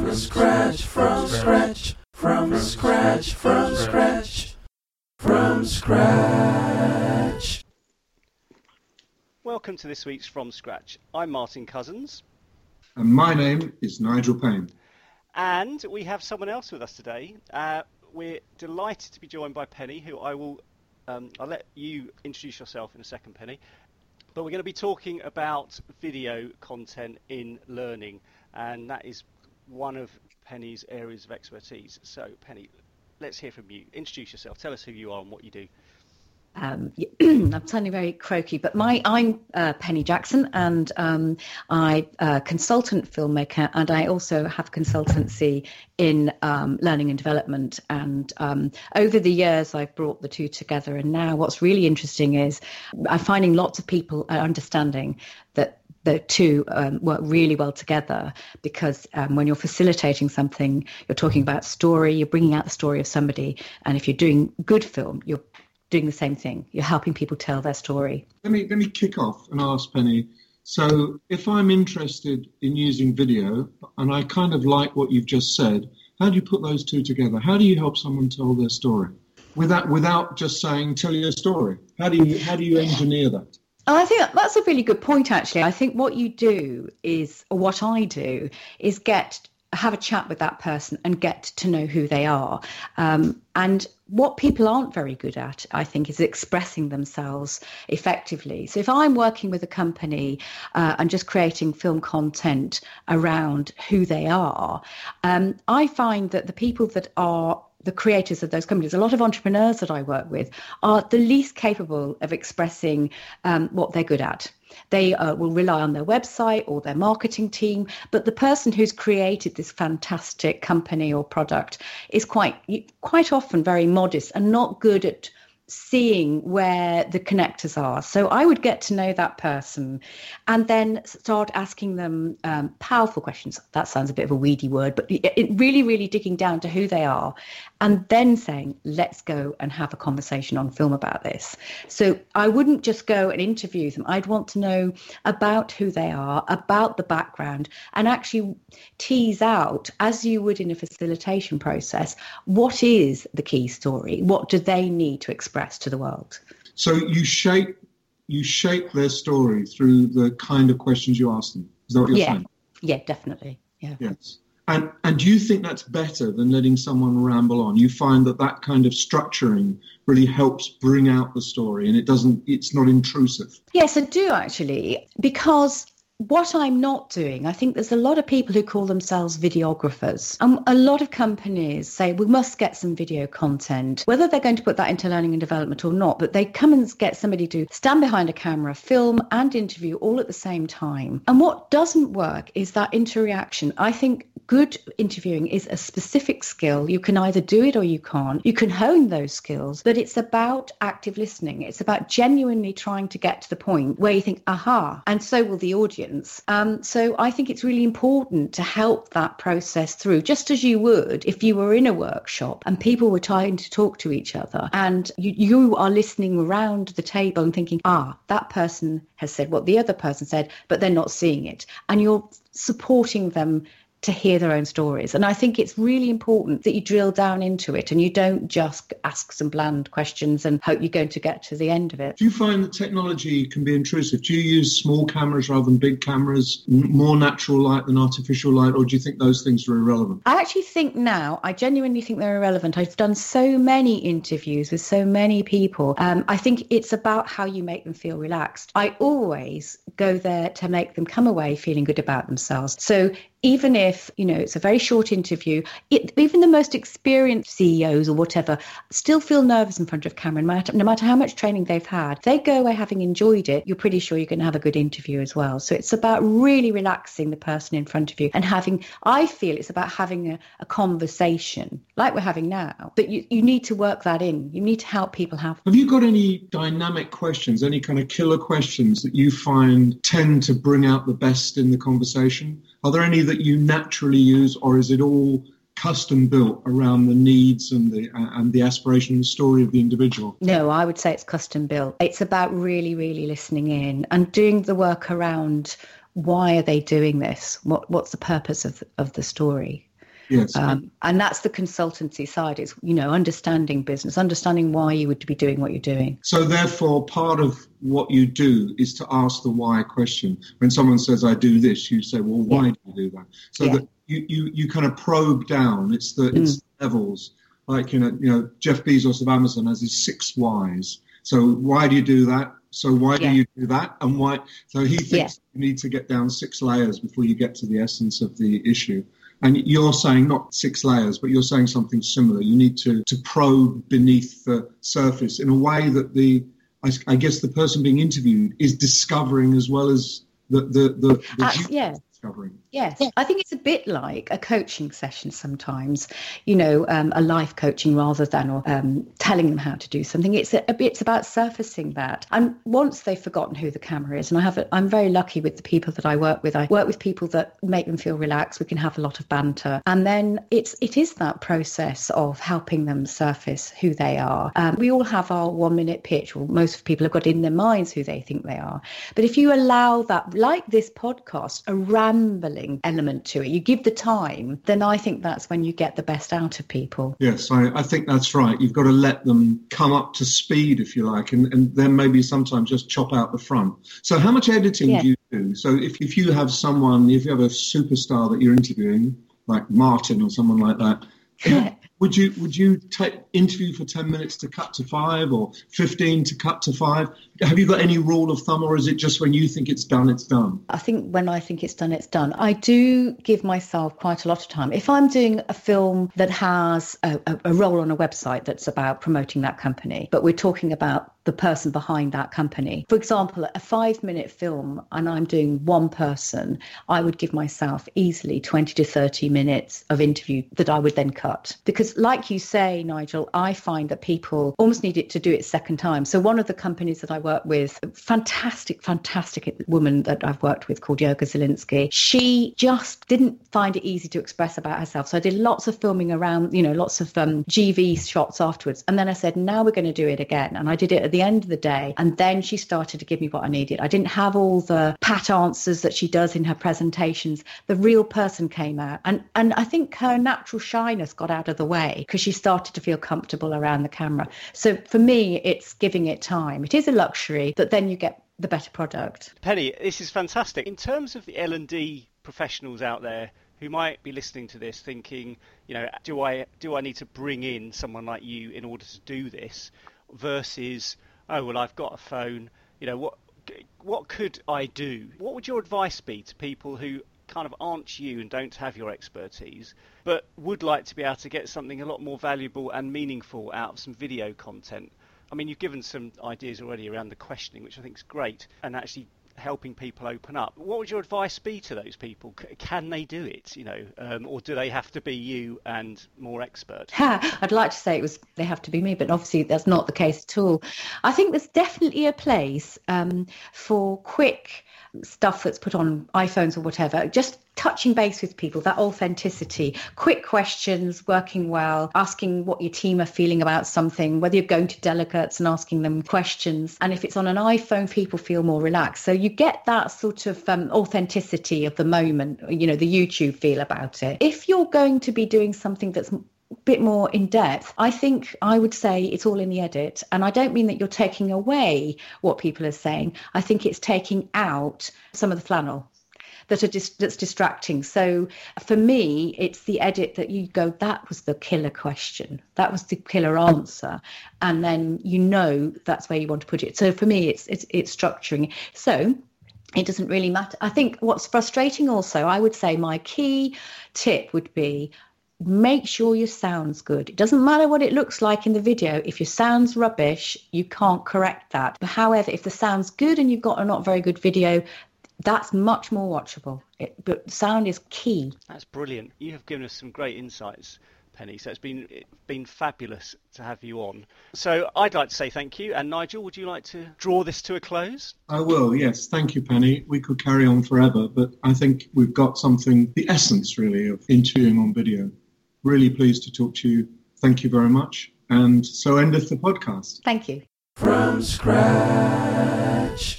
scratch, from scratch, from scratch, from scratch, from scratch. Welcome to this week's From Scratch. I'm Martin Cousins. And my name is Nigel Payne. And we have someone else with us today. We're delighted to be joined by Penny, who I'll let you introduce yourself in a second, Penny. But we're going to be talking about video content in learning, and that is one of Penny's areas of expertise. So, Penny, let's hear from you. Introduce yourself. Tell us who you are and what you do. I'm sounding very croaky, but I'm Penny Jackson, and I'm a consultant filmmaker, and I also have consultancy in learning and development. And over the years, I've brought the two together. And now what's really interesting is I'm finding lots of people are understanding that the two work really well together, because when you're facilitating something, you're talking about story, you're bringing out the story of somebody. And if you're doing good film, you're doing the same thing. You're helping people tell their story. Let me kick off and ask Penny. So if I'm interested in using video, and I kind of like what you've just said, how do you put those two together? How do you help someone tell their story without just saying, tell your story? How do you engineer that? I think that's a really good point, actually. I think what you do is, or what I do, is have a chat with that person and get to know who they are. And what people aren't very good at, I think, is expressing themselves effectively. So if I'm working with a company and just creating film content around who they are, I find that the people that are the creators of those companies, a lot of entrepreneurs that I work with, are the least capable of expressing what they're good at. They will rely on their website or their marketing team, but the person who's created this fantastic company or product is quite often very modest and not good at seeing where the connectors are. So I would get to know that person and then start asking them powerful questions. That sounds a bit of a weedy word, but it really, really digging down to who they are, and then saying, let's go and have a conversation on film about this. So I wouldn't just go and interview them. I'd want to know about who they are, about the background, and actually tease out, as you would in a facilitation process, what is the key story? What do they need to express to the world? So you shape their story through the kind of questions you ask them. Is that what you're saying? Yeah, definitely. Yeah. Yes. And do you think that's better than letting someone ramble on? You find that kind of structuring really helps bring out the story, and it's not intrusive? Yes, I do, actually, because what I'm not doing, I think there's a lot of people who call themselves videographers. A lot of companies say we must get some video content, whether they're going to put that into learning and development or not, but they come and get somebody to stand behind a camera, film and interview all at the same time. And what doesn't work is that interaction. I think good interviewing is a specific skill. You can either do it or you can't. You can hone those skills, but it's about active listening. It's about genuinely trying to get to the point where you think, aha, and so will the audience. So I think it's really important to help that process through, just as you would if you were in a workshop and people were trying to talk to each other, and you are listening around the table and thinking, that person has said what the other person said, but they're not seeing it. And you're supporting them to hear their own stories. And I think it's really important that you drill down into it and you don't just ask some bland questions and hope you're going to get to the end of it. Do you find that technology can be intrusive? Do you use small cameras rather than big cameras, more natural light than artificial light, or do you think those things are irrelevant? I actually think now, I genuinely think they're irrelevant. I've done so many interviews with so many people. I think it's about how you make them feel relaxed. I always go there to make them come away feeling good about themselves. So even if, it's a very short interview, even the most experienced CEOs or whatever still feel nervous in front of camera, no matter how much training they've had. They go away having enjoyed it, you're pretty sure you're going to have a good interview as well. So it's about really relaxing the person in front of you and I feel it's about having a conversation like we're having now. But you need to work that in. You need to help people have. Have you got any dynamic questions, any kind of killer questions that you find tend to bring out the best in the conversation? Are there any that you naturally use, or is it all custom built around the needs and the aspiration and the story of the individual? No, I would say it's custom built. It's about really, really listening in and doing the work around why are they doing this? What's the purpose of the story? Yes. And that's the consultancy side. It's, understanding business, understanding why you would be doing what you're doing. So therefore, part of what you do is to ask the why question. When someone says, I do this, you say, well, why do you do that? So that you kind of probe down. It's the levels. Like, Jeff Bezos of Amazon has his 6 whys. So why do you do that? So why do you do that? And why? So he thinks you need to get down 6 layers before you get to the essence of the issue. And you're saying not 6 layers, but you're saying something similar. You need to probe beneath the surface in a way that I guess the person being interviewed is discovering as well as the discovering. Yes, I think it's a bit like a coaching session sometimes, a life coaching rather than telling them how to do something. It's about surfacing that. And once they've forgotten who the camera is, and I'm very lucky with the people that I work with. I work with people that make them feel relaxed. We can have a lot of banter. And then it is that process of helping them surface who they are. We all have our 1-minute pitch, or most people have got in their minds who they think they are. But if you allow that, like this podcast, a rambling element to it, you give the time, then I think that's when you get the best out of people. Yes, I think that's right. You've got to let them come up to speed, if you like, and then maybe sometimes just chop out the front. So how much editing do you do? So if you have a superstar that you're interviewing, like Martin or someone like that, would you interview for 10 minutes to cut to 5 or 15 to cut to 5? Have you got any rule of thumb, or is it just when you think it's done, it's done? I think when I think it's done, it's done. I do give myself quite a lot of time. If I'm doing a film that has a role on a website that's about promoting that company, but we're talking about the person behind that company. For example, a 5-minute film and I'm doing one person, I would give myself easily 20 to 30 minutes of interview that I would then cut. Because like you say, Nigel, I find that people almost need it to do it second time. So one of the companies that I work with, fantastic woman that I've worked with called Yoga Zielinski, she just didn't find it easy to express about herself. So I did lots of filming around, lots of GV shots afterwards. And then I said, now we're going to do it again. And I did it at the end of the day. And then she started to give me what I needed. I didn't have all the pat answers that she does in her presentations. The real person came out. And I think her natural shyness got out of the way because she started to feel comfortable around the camera. So for me, it's giving it time. It is a luxury, but then you get the better product. Penny, this is fantastic. In terms of the L&D professionals out there who might be listening to this thinking, do I need to bring in someone like you in order to do this, versus, oh, well, I've got a phone, what could I do? What would your advice be to people who kind of aren't you and don't have your expertise, but would like to be able to get something a lot more valuable and meaningful out of some video content? I mean, you've given some ideas already around the questioning, which I think is great, and actually helping people open up. What would your advice be to those people? Can they do it, or do they have to be you and more expert? I'd like to say they have to be me, but obviously that's not the case at all. I think there's definitely a place for quick stuff that's put on iPhones or whatever, just touching base with people, that authenticity, quick questions, working well, asking what your team are feeling about something, whether you're going to delegates and asking them questions. And if it's on an iPhone, people feel more relaxed. So you get that sort of authenticity of the moment, the YouTube feel about it. If you're going to be doing something that's bit more in depth, I think I would say it's all in the edit. And I don't mean that you're taking away what people are saying. I think it's taking out some of the flannel that's distracting. So for me, it's the edit that you go, that was the killer question, that was the killer answer, and then that's where you want to put it. So for me, it's structuring. So it doesn't really matter. I think what's frustrating also, I would say my key tip would be, make sure your sound's good. It doesn't matter what it looks like in the video. If your sound's rubbish, you can't correct that. But however, if the sound's good and you've got a not very good video, that's much more watchable. But sound is key. That's brilliant. You have given us some great insights, Penny. So it's been fabulous to have you on. So I'd like to say thank you. And Nigel, would you like to draw this to a close? I will, yes. Thank you, Penny. We could carry on forever, but I think we've got something, the essence really of interviewing on video. Really pleased to talk to you. Thank you very much. And so endeth the podcast. Thank you. From scratch.